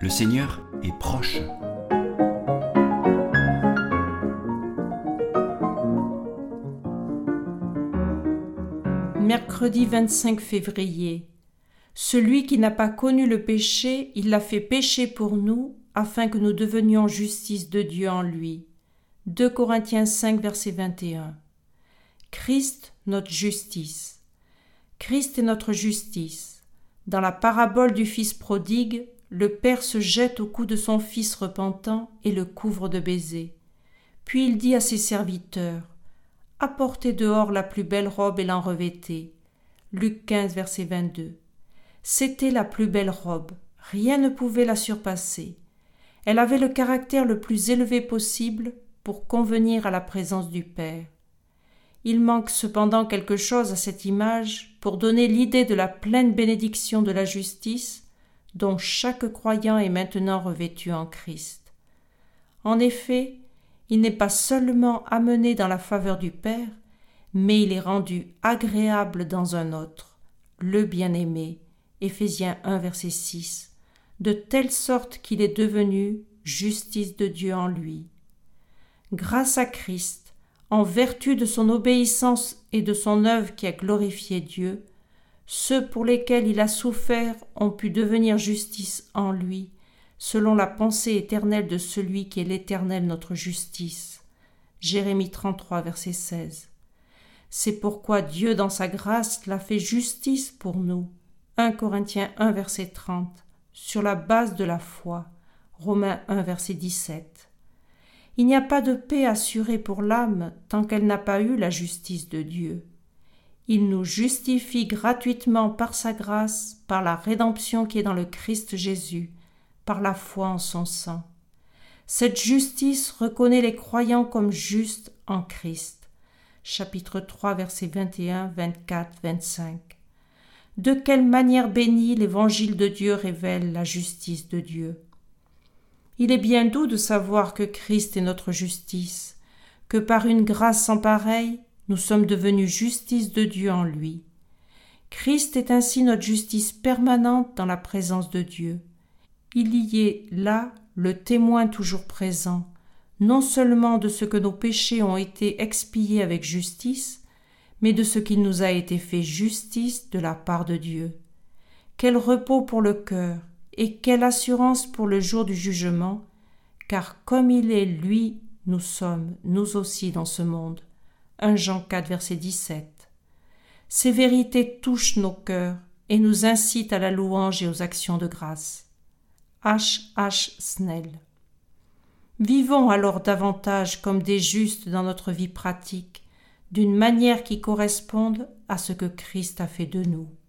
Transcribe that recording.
Le Seigneur est proche. Mercredi 25 février. Celui qui n'a pas connu le péché, il l'a fait pécher pour nous, afin que nous devenions justice de Dieu en lui. 2 Corinthiens 5, verset 21. Christ, notre justice. Christ est notre justice. Dans la parabole du fils prodigue, le père se jette au cou de son fils repentant et le couvre de baisers. Puis il dit à ses serviteurs: « Apportez dehors la plus belle robe et l'en revêtez. » Luc 15, verset 22. C'était la plus belle robe, rien ne pouvait la surpasser. Elle avait le caractère le plus élevé possible pour convenir à la présence du Père. Il manque cependant quelque chose à cette image pour donner l'idée de la pleine bénédiction de la justice dont chaque croyant est maintenant revêtu en Christ. En effet, il n'est pas seulement amené dans la faveur du Père, mais il est rendu agréable dans un autre, le bien-aimé, Éphésiens 1, verset 6, de telle sorte qu'il est devenu justice de Dieu en lui. Grâce à Christ, en vertu de son obéissance et de son œuvre qui a glorifié Dieu, ceux pour lesquels il a souffert ont pu devenir justice en lui, selon la pensée éternelle de celui qui est l'Éternel notre justice. Jérémie 33, verset 16. C'est pourquoi Dieu, dans sa grâce, l'a fait justice pour nous. 1 Corinthiens 1, verset 30, sur la base de la foi. Romains 1, verset 17. Il n'y a pas de paix assurée pour l'âme tant qu'elle n'a pas eu la justice de Dieu. Il nous justifie gratuitement par sa grâce, par la rédemption qui est dans le Christ Jésus, par la foi en son sang. Cette justice reconnaît les croyants comme justes en Christ. Chapitre 3, versets 21, 24, 25. De quelle manière bénie l'Évangile de Dieu révèle la justice de Dieu. Il est bien doux de savoir que Christ est notre justice, que par une grâce sans pareille, nous sommes devenus justice de Dieu en lui. Christ est ainsi notre justice permanente dans la présence de Dieu. Il y est là le témoin toujours présent, non seulement de ce que nos péchés ont été expiés avec justice, mais de ce qu'il nous a été fait justice de la part de Dieu. Quel repos pour le cœur et quelle assurance pour le jour du jugement, car comme il est lui, nous sommes, nous aussi, dans ce monde. 1 Jean 4, verset 17. Ces vérités touchent nos cœurs et nous incitent à la louange et aux actions de grâce. H. H. Snell. Vivons alors davantage comme des justes dans notre vie pratique, d'une manière qui corresponde à ce que Christ a fait de nous.